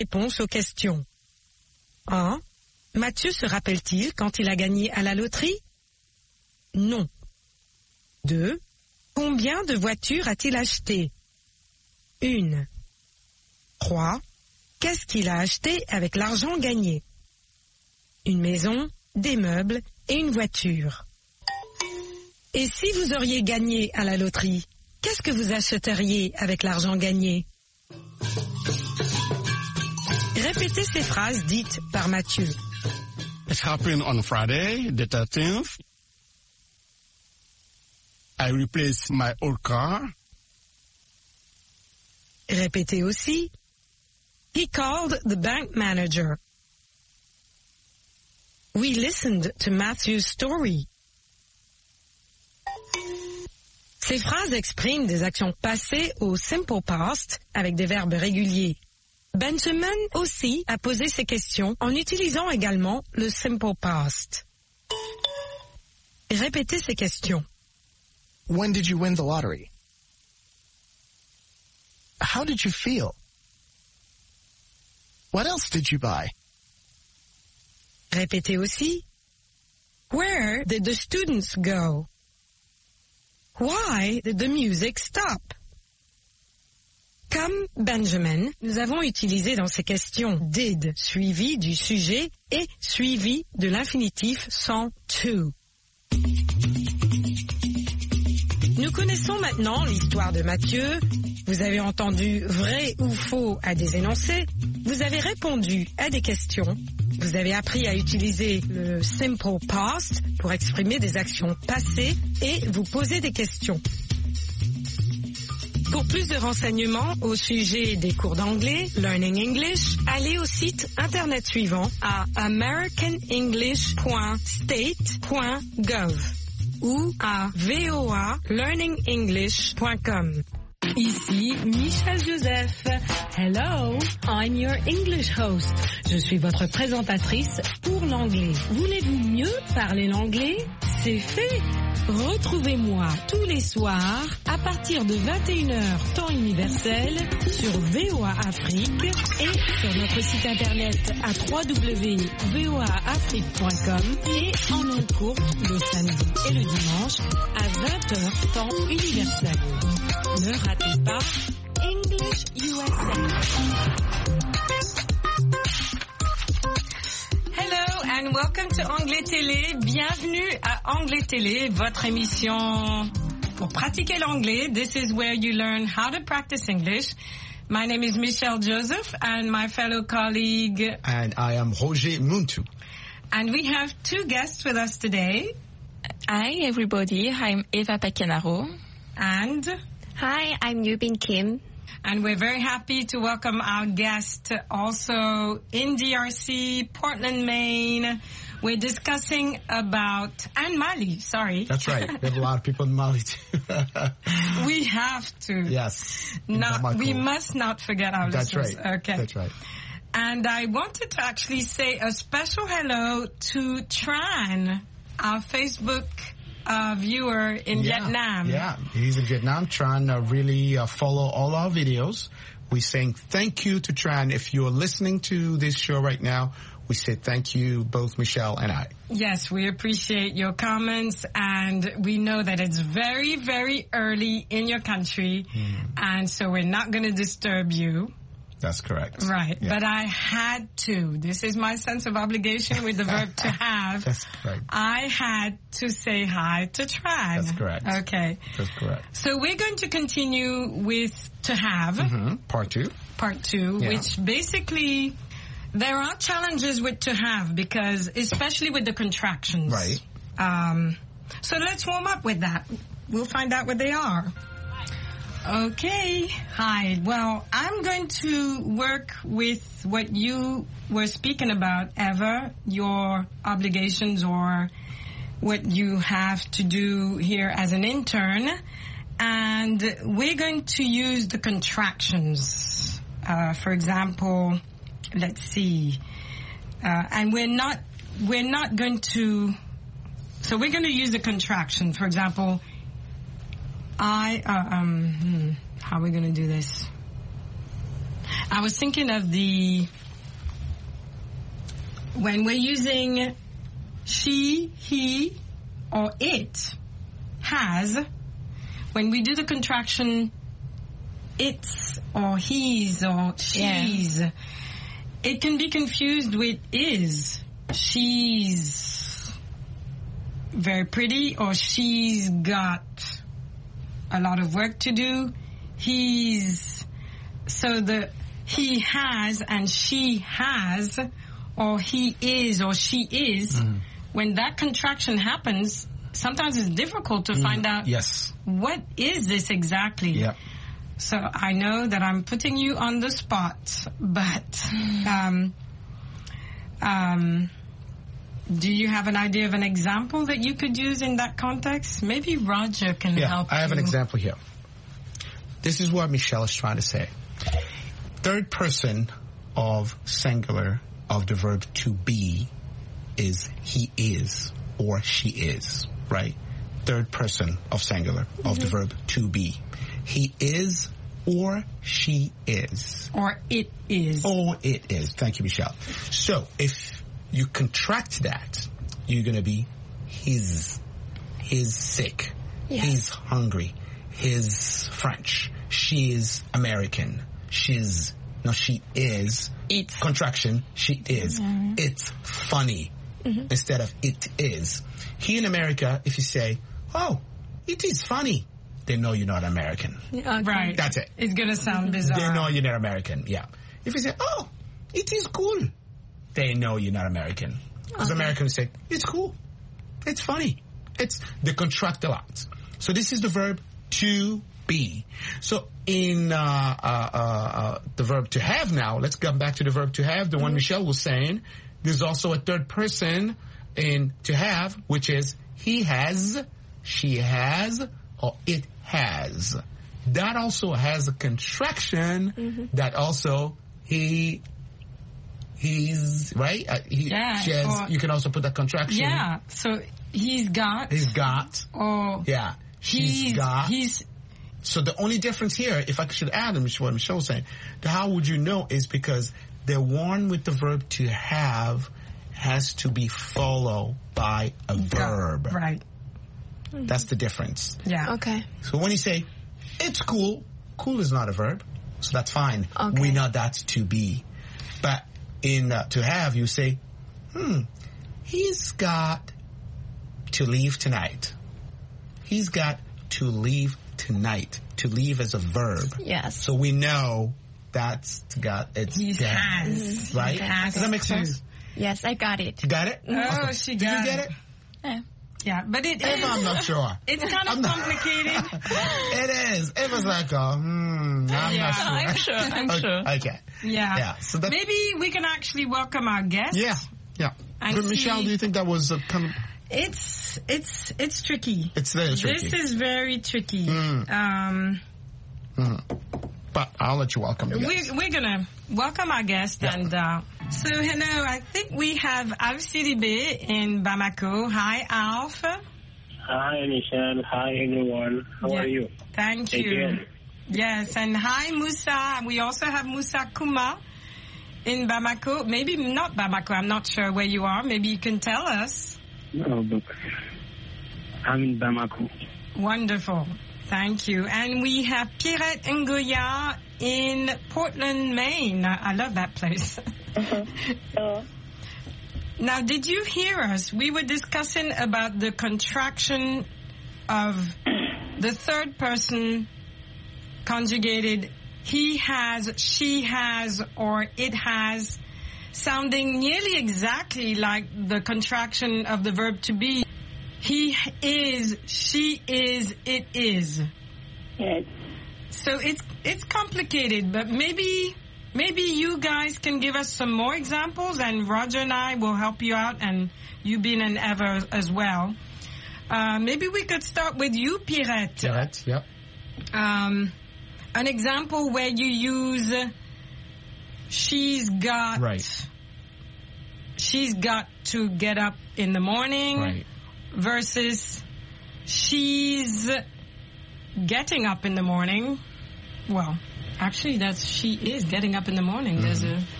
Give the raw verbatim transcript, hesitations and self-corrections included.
Réponse aux questions. un. Mathieu se rappelle-t-il quand il a gagné à la loterie? Non. deux. Combien de voitures a-t-il acheté? Une. trois. Qu'est-ce qu'il a acheté avec l'argent gagné? Une maison, des meubles et une voiture. Et si vous auriez gagné à la loterie, qu'est-ce que vous achèteriez avec l'argent gagné? Répétez ces phrases dites par Mathieu. It happened on Friday, the thirteenth. I replaced my old car. Répétez aussi. He called the bank manager. We listened to Matthew's story. Ces phrases expriment des actions passées au simple past avec des verbes réguliers. Benjamin aussi a posé ces questions en utilisant également le simple past. Répétez ces questions. When did you win the lottery? How did you feel? What else did you buy? Répétez aussi. Where did the students go? Why did the music stop? Comme Benjamin, nous avons utilisé dans ces questions did suivi du sujet et suivi de l'infinitif sans to. Nous connaissons maintenant l'histoire de Mathieu. Vous avez entendu vrai ou faux à des énoncés. Vous avez répondu à des questions. Vous avez appris à utiliser le simple past pour exprimer des actions passées et vous poser des questions. Pour plus de renseignements au sujet des cours d'anglais, Learning English, allez au site internet suivant à american english point state point gov ou à voa learning english point com. Ici Michelle Joseph. Hello, I'm your English host. Je suis votre présentatrice pour l'anglais. Voulez-vous mieux parler l'anglais? C'est fait. Retrouvez-moi tous les soirs à partir de vingt et une heures temps universel sur V O A Afrique et sur notre site internet à w w w point voa afrique point com et en ondes courtes le samedi et le dimanche à vingt heures temps universel. Ne ratez pas English U S A. Hello and welcome to Anglais Télé. Bienvenue à Anglais Télé, votre émission pour pratiquer l'anglais. This is where you learn how to practice English. My name is Michelle Joseph and my fellow colleague. And I am Roger Muntu. And we have two guests with us today. Hi everybody, I'm Eva Pacanaro. And... Hi, I'm Yubin Kim. And we're very happy to welcome our guest also in D R C, Portland, Maine. We're discussing about, and Mali, sorry. That's right. We have a lot of people in Mali too. We have to. Yes. Not, we must not forget our That's listeners. right. Okay. That's right. And I wanted to actually say a special hello to Tran, our Facebook uh, viewer in yeah, Vietnam. Yeah, he's in Vietnam. Tran uh, really uh, follow all our videos. We're saying thank you to Tran. If you're listening to this show right now, we say thank you, both Michelle and I. Yes, we appreciate your comments, and we know that it's very, very early in your country, mm. and so we're not going to disturb you. That's correct. Right, yeah. But I had to. This is my sense of obligation with the verb to have. That's right. I had to say hi to Tran. That's correct. Okay. That's correct. So we're going to continue with to have. Mm-hmm. Part two. Part two, yeah. which basically... There are challenges with to have because, especially with the contractions. Right. Um, so let's warm up with that. We'll find out what they are. Okay. Hi. Well, I'm going to work with what you were speaking about, Eva, your obligations or what you have to do here as an intern. And we're going to use the contractions. Uh, for example... Let's see. Uh, and we're not, we're not going to, so we're going to use a contraction. For example, I, uh, um, hmm, how are we going to do this? I was thinking of the, when we're using she, he, or it, has, when we do the contraction it's or he's or she's, yeah. It can be confused with is. She's very pretty, or she's got a lot of work to do. He's, so the he has and she has, or he is or she is, mm. when that contraction happens, sometimes it's difficult to mm. find out yes. what is this exactly. Yeah. So I know that I'm putting you on the spot, but um, um, do you have an idea of an example that you could use in that context? Maybe Roger can yeah, help I have you. an example here. This is what Michelle is trying to say. Third person of singular of the verb to be is he is or she is, right? Third person of singular mm-hmm. of the verb to be. He is or she is. Or it is. Or it is. Thank you, Michelle. So if you contract that, you're going to be his. He's sick. Yes. He's hungry. He's French. She is American. She's, no, she is. It's. Contraction, she is. Mm-hmm. It's funny. Mm-hmm. Instead of it is. Here in America, if you say, oh, it is funny, they know you're not American. Okay. Right. That's it. It's going to sound bizarre. They know you're not American, yeah. If you say, oh, it is cool, they know you're not American. Because okay. Americans say, it's cool. It's funny. It's, they contract a lot. So this is the verb to be. So in uh, uh, uh, the verb to have now, let's come back to the verb to have, the mm-hmm. one Michelle was saying. There's also a third person in to have, which is he has, she has, or it has. That also has a contraction mm-hmm. that also he, he's, right? Uh, he, yeah. She has, or, you can also put that contraction. Yeah. So he's got. He's got. Or. Yeah. She's he's, got. He's. So the only difference here, if I should add, what Michelle was saying, the how would you know is because the one with the verb to have has to be followed by a verb. Right. That's the difference. Yeah. Okay. So when you say, it's cool, cool is not a verb, so that's fine. Okay. We know that's to be. But in uh, to have, you say, hmm, he's got to leave tonight. He's got to leave tonight. To leave as a verb. Yes. So we know that's got, it's he to have, has. right? He has. Does that make sense? Yes, I got it. You got it? Oh, okay. she Did got you get it? it? Yeah. Yeah, but it Eva, is. I'm not sure. It's kind of I'm not- complicated. It is. It was like, oh, hmm, I'm Yeah, not sure. I'm sure. I'm okay. sure. Okay. Yeah. Yeah. So that, Maybe we can actually welcome our guest. yeah. Yeah. And But Michelle, see- do you think that was a kind of, It's it's it's tricky. it's very tricky. This is very tricky. Mm. Um, Mm. But I'll let you welcome the guest. we're, we're gonna welcome our guest, Yeah. and uh, so hello. I think we have Alf Sidibé in Bamako. Hi, Alf. Hi, Michelle. Hi, everyone. How Yeah. are you? Thank Take you. care. Yes, and hi, Musa. We also have Musa Kuma in Bamako. Maybe not Bamako. I'm not sure where you are. Maybe you can tell us. Oh, but I'm in Bamako. Wonderful. Thank you. And we have Pierrette Ngoya in Portland, Maine. I love that place. Uh-huh. Uh, Now, did you hear us? We were discussing about the contraction of the third person conjugated he has, she has, or it has, sounding nearly exactly like the contraction of the verb to be. He is, she is, it is. yes. So it's it's complicated, but maybe maybe you guys can give us some more examples, and Roger and I will help you out, and you being an Eva as well. Uh, maybe we could start with you, Pierrette. Pierrette, yep. Um, an example where you use uh, she's got Right. she's got to get up in the morning. Right. Versus she's getting up in the morning. Well, Actually, that's she is getting up in the morning. Mm-hmm. There's a